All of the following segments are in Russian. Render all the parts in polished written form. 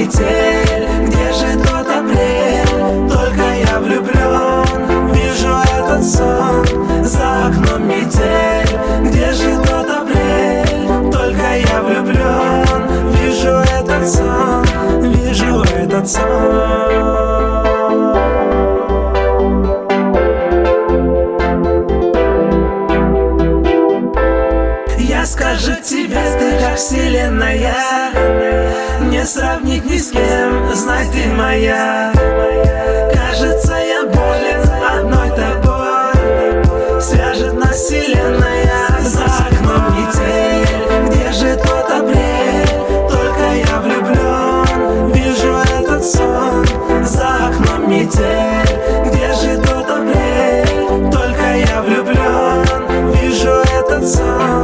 метель, где же тот апрель? Только я влюблен, вижу этот сон. За окном метель, где же тот апрель? Только я влюблен, вижу этот сон, вижу этот сон. Я скажу тебе, ты как вселенная, не сравнить ни с кем, знай, ты моя. Кажется, я болен одной тобой, свяжет нас вселенная. За окном метель, где же тот апрель? Только я влюблен, вижу этот сон. За окном метель, где же тот апрель? Только я влюблен, вижу этот сон.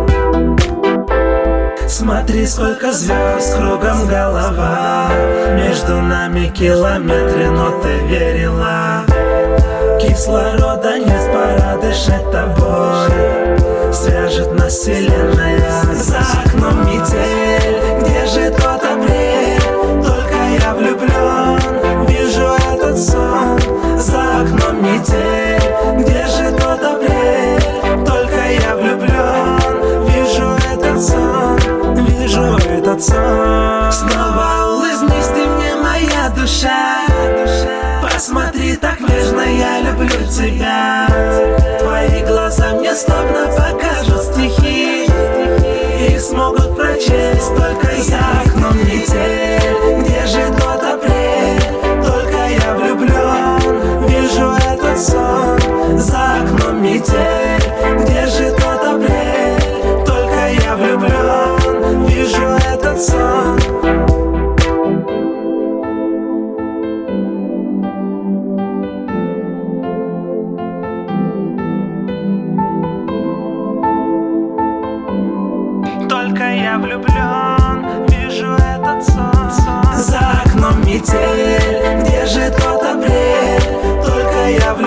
Смотри, сколько звезд, кругом голова, между нами километры, но ты верила. Кислорода нет, пора дышать тобой, свяжет нас вселенная. За окном метель, где же тот апрель? Только я влюблен, вижу этот сон. За окном метель, где же тот апрель? Только я влюблен, вижу этот сон, вижу этот сон. Снова улыбнись, ты мне, моя душа. Посмотри так нежно, я люблю тебя. Твои глаза мне словно покажут стихи, их смогут прочесть только я. За окном метель, где же тот апрель? Только я влюблен, вижу этот сон. За окном метель, где же тот апрель? Только я влюблен, вижу этот сон. Только я влюблен, вижу этот сон. За окном метель, где же тот апрель? Только я влюблен.